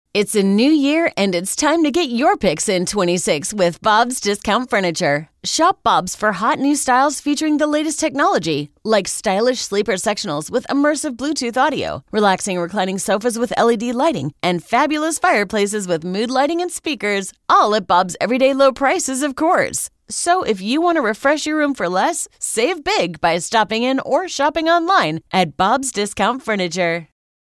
It's a new year, and it's time to get your picks in 26 with Bob's Discount Furniture. Shop Bob's for hot new styles featuring the latest technology, like stylish sleeper sectionals with immersive Bluetooth audio, relaxing reclining sofas with LED lighting, and fabulous fireplaces with mood lighting and speakers, all at Bob's everyday low prices, of course. So if you want to refresh your room for less, save big by stopping in or shopping online at Bob's Discount Furniture.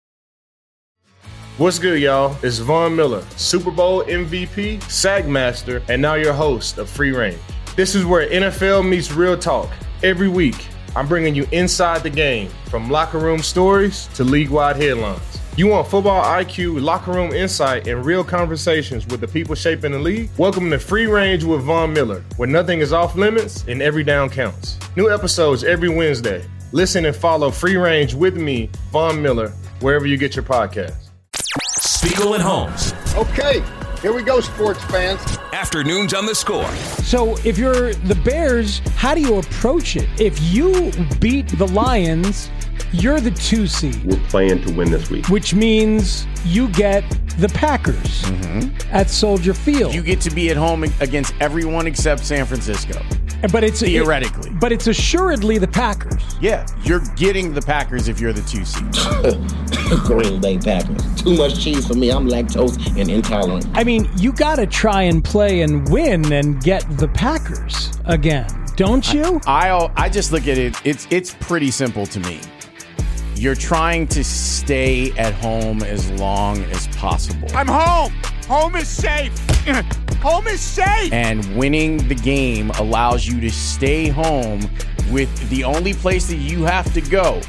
What's good, y'all? It's Von Miller, Super Bowl MVP, Sack Master, and now your host of Free Range. This is where NFL meets real talk. Every week, I'm bringing you inside the game, from locker room stories to league-wide headlines. You want football IQ, locker room insight, and real conversations with the people shaping the league? Welcome to Free Range with Von Miller, where nothing is off limits and every down counts. New episodes every Wednesday. Listen and follow Free Range with me, Von Miller, wherever you get your podcasts. Spiegel and Holmes. Okay, here we go, sports fans. Afternoons on The Score. So if you're the Bears, how do you approach it? If you beat the Lions, you're the 2 seed. We're playing to win this week. Which means you get the Packers at Soldier Field. You get to be at home against everyone except San Francisco. But it's theoretically. But it's assuredly the Packers. Yeah, you're getting the Packers if you're the 2 seed. Green Bay Packers. Too much cheese for me. I'm lactose and intolerant. I mean, you got to try and play and win and get the Packers again, don't you? I just look at it. It's pretty simple to me. You're trying to stay at home as long as possible. I'm home. Home is safe. Home is safe. And winning the game allows you to stay home with the only place that you have to go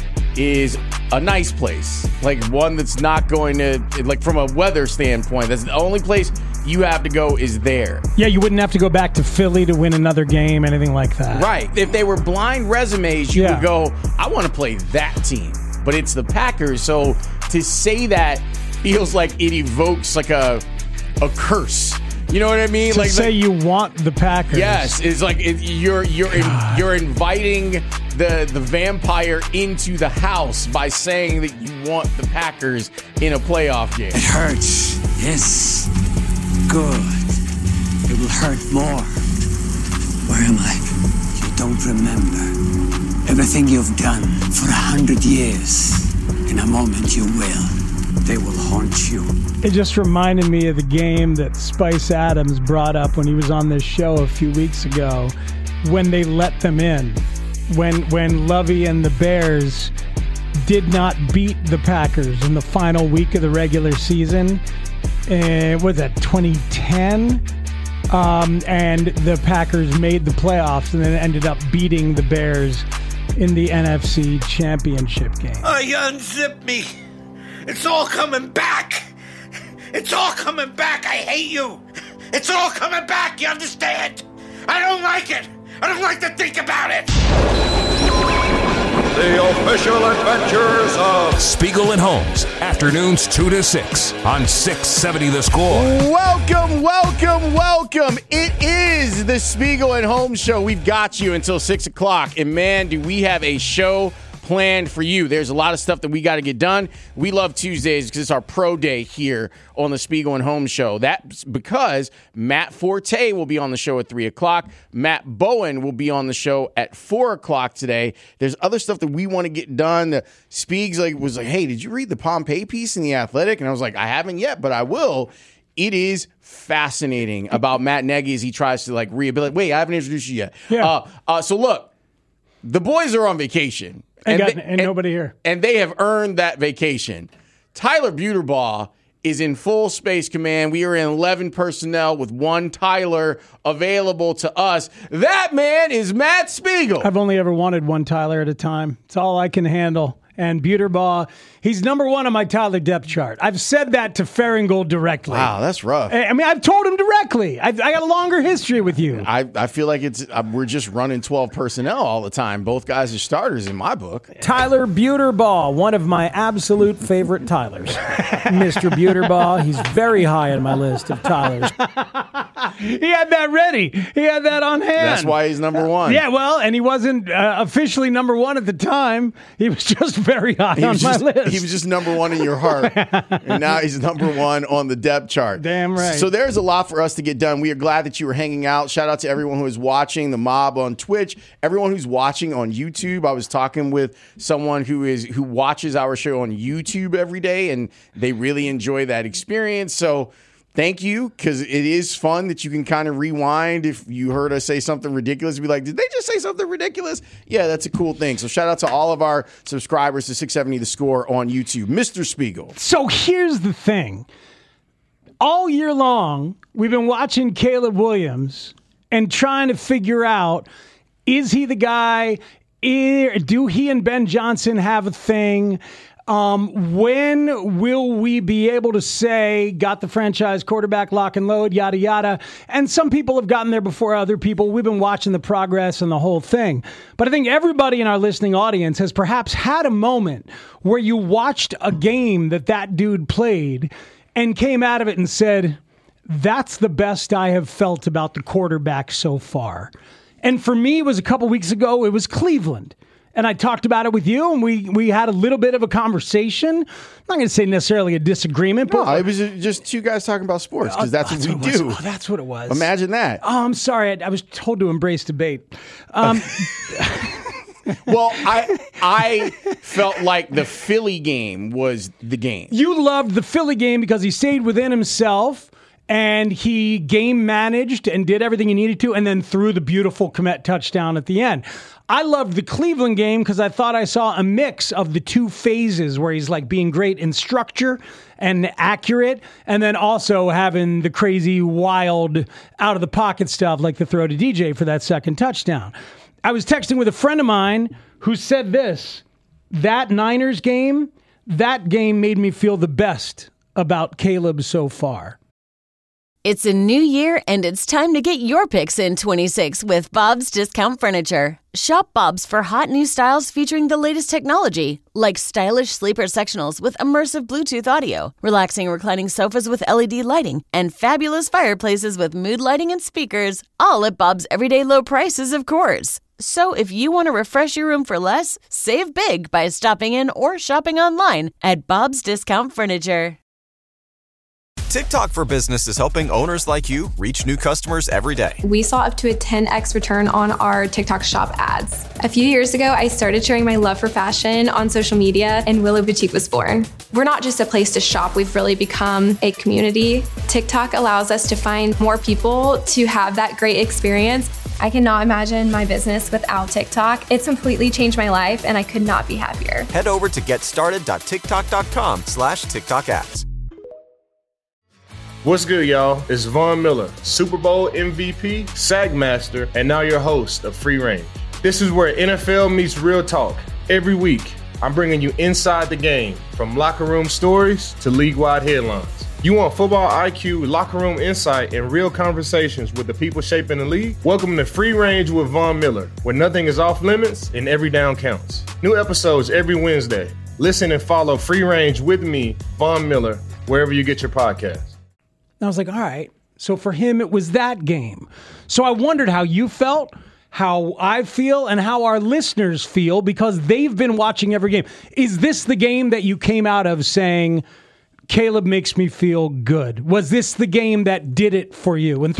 is a nice place. Like one that's not going to, like from a weather standpoint, that's the only place you have to go is there. Yeah, you wouldn't have to go back to Philly to win another game, anything like that. Right. If they were blind resumes, you would go, I want to play that team. But it's the Packers, so to say that feels like it evokes like a curse. You know what I mean? To like say you want the Packers. Yes, it's like you're inviting the vampire into the house by saying that you want the Packers in a playoff game. It hurts. Yes. Good. It will hurt more. Where am I? You don't remember. Everything you've done for 100 years. In a moment you will. They will haunt you. It just reminded me of the game that Spice Adams brought up when he was on this show a few weeks ago, when they let them in. When Lovey and the Bears did not beat the Packers in the final week of the regular season. Was that 2010? And the Packers made the playoffs and then ended up beating the Bears in the NFC Championship game. You unzip me. It's all coming back. It's all coming back. I hate you. It's all coming back. You understand? I don't like it. I don't like to think about it. The official adventures of Spiegel and Holmes. Afternoons 2 to 6 on 670 The Score. Welcome, welcome, welcome. It is the Spiegel and Holmes show. We've got you until 6 o'clock. And man, do we have a show planned for you. There's a lot of stuff that we got to get done. We love Tuesdays because it's our pro day here on the Spiegel and Holmes show. That's because Matt Forte will be on the show at 3 o'clock. Matt Bowen will be on the show at 4 o'clock today. There's other stuff that we want to get done. Spiegs was like, hey, did you read the Pompey piece in The Athletic? And I was like, I haven't yet, but I will. It is fascinating about Matt Nagy as he tries to rehabilitate. Wait, I haven't introduced you yet. Yeah. So look, the boys are on vacation. And nobody here. And they have earned that vacation. Tyler Buterbaugh is in full space command. We are in 11 personnel with one Tyler available to us. That man is Matt Spiegel. I've only ever wanted one Tyler at a time. It's all I can handle. And Buterbaugh, he's number one on my Tyler depth chart. I've said that to Farringold directly. Wow, that's rough. I mean, I've told him directly. I got a longer history with you. I feel like we're just running 12 personnel all the time. Both guys are starters in my book. Tyler Buterbaugh, one of my absolute favorite Tylers. Mr. Buterbaugh, he's very high on my list of Tylers. He had that ready. He had that on hand. That's why he's number one. Yeah, well, and he wasn't officially number one at the time. He was just very high on my list. He was just number one in your heart. And now he's number one on the depth chart. Damn right. So there's a lot for us to get done. We are glad that you were hanging out. Shout out to everyone who is watching, the mob on Twitch, everyone who's watching on YouTube. I was talking with someone who watches our show on YouTube every day, and they really enjoy that experience. So thank you, because it is fun that you can kind of rewind if you heard us say something ridiculous. Be like, did they just say something ridiculous? Yeah, that's a cool thing. So shout out to all of our subscribers to 670 The Score on YouTube. Mr. Spiegel. So here's the thing. All year long, we've been watching Caleb Williams and trying to figure out, is he the guy? Do he and Ben Johnson have a thing? When will we be able to say, got the franchise quarterback lock and load, yada, yada? And some people have gotten there before other people. We've been watching the progress and the whole thing. But I think everybody in our listening audience has perhaps had a moment where you watched a game that dude played and came out of it and said, that's the best I have felt about the quarterback so far. And for me, it was a couple weeks ago, it was Cleveland. And I talked about it with you, and we had a little bit of a conversation. I'm not going to say necessarily a disagreement. No, but it was just two guys talking about sports, because that's what we do. Oh, that's what it was. Imagine that. Oh, I'm sorry. I was told to embrace debate. Well, I felt like the Philly game was the game. You loved the Philly game because he stayed within himself. And he game managed and did everything he needed to, and then threw the beautiful Kmet touchdown at the end. I loved the Cleveland game because I thought I saw a mix of the two phases where he's like being great in structure and accurate, and then also having the crazy, wild, out of the pocket stuff like the throw to DJ for that second touchdown. I was texting with a friend of mine who said this, that Niners game, that game made me feel the best about Caleb so far. It's a new year, and it's time to get your picks in 26 with Bob's Discount Furniture. Shop Bob's for hot new styles featuring the latest technology, like stylish sleeper sectionals with immersive Bluetooth audio, relaxing reclining sofas with LED lighting, and fabulous fireplaces with mood lighting and speakers, all at Bob's everyday low prices, of course. So if you want to refresh your room for less, save big by stopping in or shopping online at Bob's Discount Furniture. TikTok for Business is helping owners like you reach new customers every day. We saw up to a 10x return on our TikTok shop ads. A few years ago, I started sharing my love for fashion on social media, and Willow Boutique was born. We're not just a place to shop, we've really become a community. TikTok allows us to find more people to have that great experience. I cannot imagine my business without TikTok. It's completely changed my life, and I could not be happier. Head over to getstarted.tiktok.com/TikTok ads. What's good, y'all? It's Von Miller, Super Bowl MVP, Sagmaster, and now your host of Free Range. This is where NFL meets real talk. Every week, I'm bringing you inside the game, from locker room stories to league-wide headlines. You want football IQ, locker room insight, and real conversations with the people shaping the league? Welcome to Free Range with Von Miller, where nothing is off limits and every down counts. New episodes every Wednesday. Listen and follow Free Range with me, Von Miller, wherever you get your podcasts. And I was like, all right. So for him, it was that game. So I wondered how you felt, how I feel, and how our listeners feel, because they've been watching every game. Is this the game that you came out of saying, Caleb makes me feel good? Was this the game that did it for you? And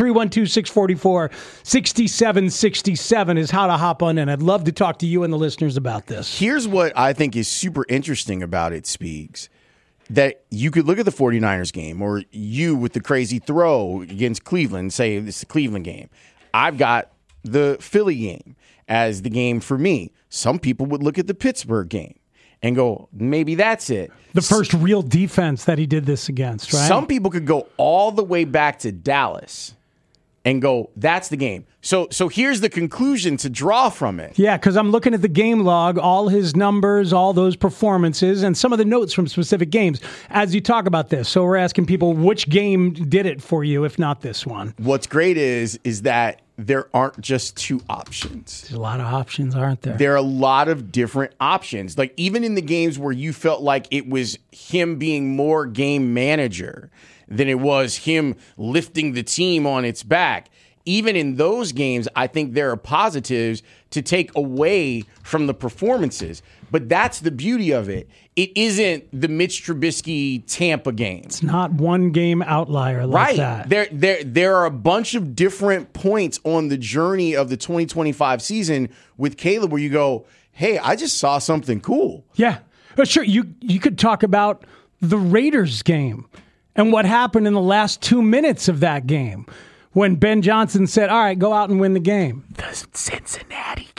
312-644-6767 is how to hop on in. I'd love to talk to you and the listeners about this. Here's what I think is super interesting about it, Speaks. That you could look at the 49ers game, or you with the crazy throw against Cleveland, say it's the Cleveland game. I've got the Philly game as the game for me. Some people would look at the Pittsburgh game and go, maybe that's it. The first real defense that he did this against, right? Some people could go all the way back to Dallas and go, that's the game. So here's the conclusion to draw from it. Yeah, because I'm looking at the game log, all his numbers, all those performances, and some of the notes from specific games as you talk about this. So we're asking people, which game did it for you, if not this one? What's great is that there aren't just two options. There's a lot of options, aren't there? There are a lot of different options. Like even in the games where you felt like it was him being more game manager, than it was him lifting the team on its back. Even in those games, I think there are positives to take away from the performances. But that's the beauty of it. It isn't the Mitch Trubisky Tampa game. It's not one game outlier like that. There are a bunch of different points on the journey of the 2025 season with Caleb where you go, hey, I just saw something cool. Yeah. But sure, you could talk about the Raiders game and what happened in the last 2 minutes of that game. When Ben Johnson said, all right, go out and win the game. The Cincinnati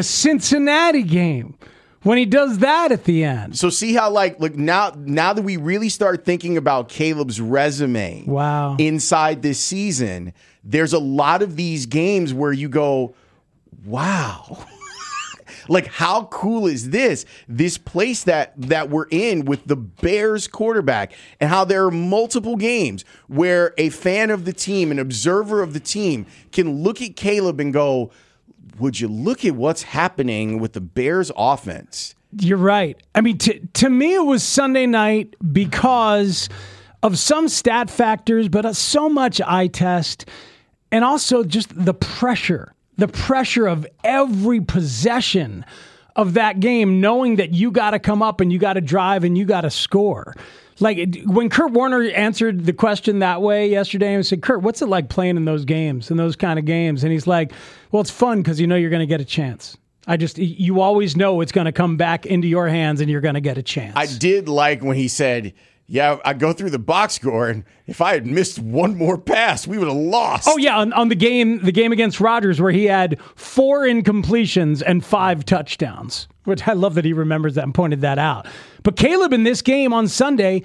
game. When he does that at the end. So see how like now that we really start thinking about Caleb's resume inside this season, there's a lot of these games where you go, wow. Like, how cool is this? This place that we're in with the Bears quarterback, and how there are multiple games where a fan of the team, an observer of the team, can look at Caleb and go, would you look at what's happening with the Bears offense? You're right. I mean, to me, it was Sunday night because of some stat factors, but so much eye test, and also just the pressure. The pressure of every possession of that game, knowing that you got to come up and you got to drive and you got to score. Like when Kurt Warner answered the question that way yesterday and said, Kurt, what's it like playing in those games, in those kind of games? And he's like, well, it's fun because you know you're going to get a chance. You always know it's going to come back into your hands and you're going to get a chance. I did like when he said, yeah, I go through the box score, and if I had missed one more pass, we would have lost. Oh, yeah, on the game against Rodgers where he had 4 incompletions and 5 touchdowns, which I love that he remembers that and pointed that out. But Caleb in this game on Sunday,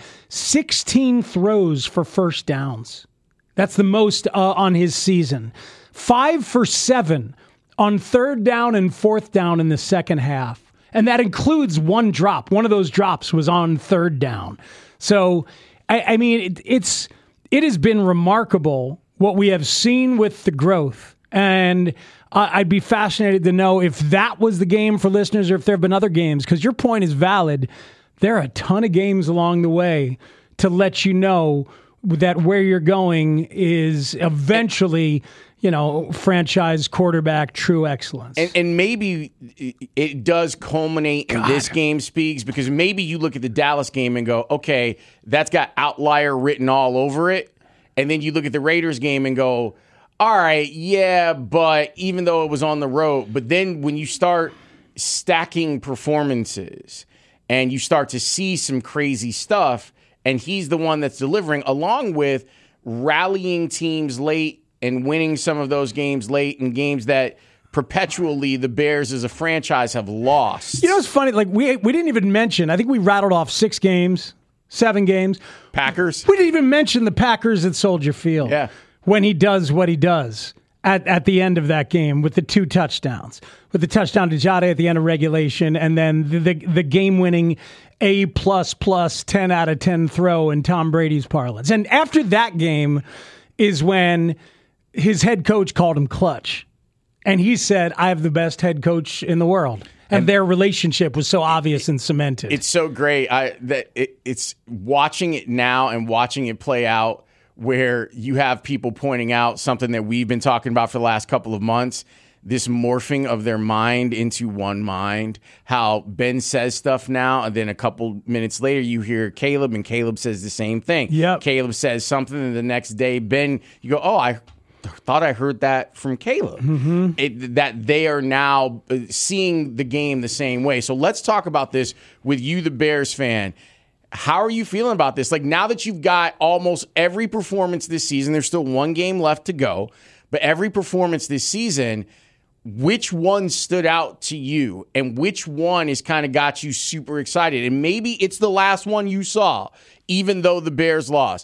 16 throws for first downs. That's the most on his season. 5 for 7 on third down and fourth down in the second half. And that includes one drop. One of those drops was on third down. So, I mean, it has been remarkable what we have seen with the growth. And I'd be fascinated to know if that was the game for listeners or if there have been other games, because your point is valid. There are a ton of games along the way to let you know that where you're going is eventually, franchise quarterback, true excellence. And maybe it does culminate in this game speaks, because maybe you look at the Dallas game and go, okay, that's got outlier written all over it. And then you look at the Raiders game and go, all right, yeah, but even though it was on the road, but then when you start stacking performances and you start to see some crazy stuff, and he's the one that's delivering, along with rallying teams late and winning some of those games late in games that perpetually the Bears as a franchise have lost. It's funny. Like we didn't even mention, I think we rattled off 6 games, 7 games. Packers. We didn't even mention the Packers at Soldier Field. Yeah. When he does what he does at the end of that game with the 2 touchdowns, with the touchdown to Jade at the end of regulation, and then the game-winning A++ 10 out of 10 throw in Tom Brady's parlance. And after that game is when his head coach called him clutch. And he said, I have the best head coach in the world. And their relationship was so obvious and cemented. It's so great. It's watching it now and watching it play out, where you have people pointing out something that we've been talking about for the last couple of months, this morphing of their mind into one mind, how Ben says stuff now, and then a couple minutes later you hear Caleb, and Caleb says the same thing. Yep. Caleb says something, and the next day, Ben, you go, oh, I thought I heard that from Caleb. Mm-hmm. That they are now seeing the game the same way. So let's talk about this with you, the Bears fan. How are you feeling about this? Like, now that you've got almost every performance this season, there's still one game left to go, but every performance this season, which one stood out to you and which one has kind of got you super excited? And maybe it's the last one you saw, even though the Bears lost.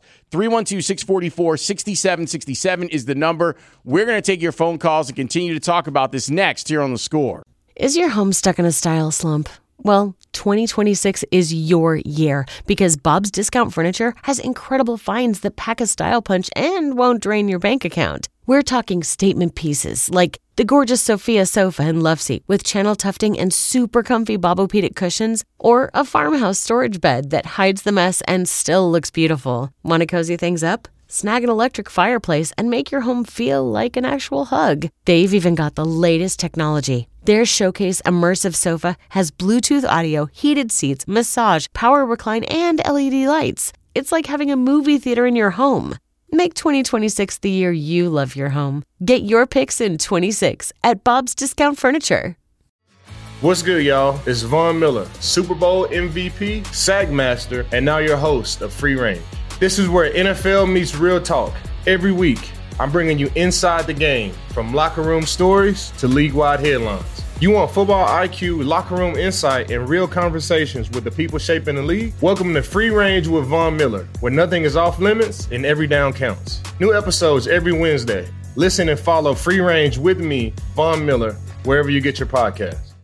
312-644-6767 is the number. We're going to take your phone calls and continue to talk about this next here on The Score. Is your home stuck in a style slump? Well, 2026 is your year, because Bob's Discount Furniture has incredible finds that pack a style punch and won't drain your bank account. We're talking statement pieces like The gorgeous Sophia sofa and love seat with channel tufting and super comfy Bobopedic cushions, or a farmhouse storage bed that hides the mess and still looks beautiful. Want to cozy things up? Snag an electric fireplace and make your home feel like an actual hug. They've even got the latest technology. Their Showcase immersive sofa has Bluetooth audio, heated seats, massage, power recline, and LED lights. It's like having a movie theater in your home. Make 2026 the year you love your home. Get your picks in 26 at Bob's Discount Furniture. What's good, y'all? It's Von Miller, Super Bowl MVP, SAG Master, and now your host of Free Range. This is where NFL meets real talk. Every week, I'm bringing you inside the game, from locker room stories to league-wide headlines. You want football IQ, locker room insight, and real conversations with the people shaping the league? Welcome to Free Range with Von Miller, where nothing is off limits and every down counts. New episodes every Wednesday. Listen and follow Free Range with me, Von Miller, wherever you get your podcasts.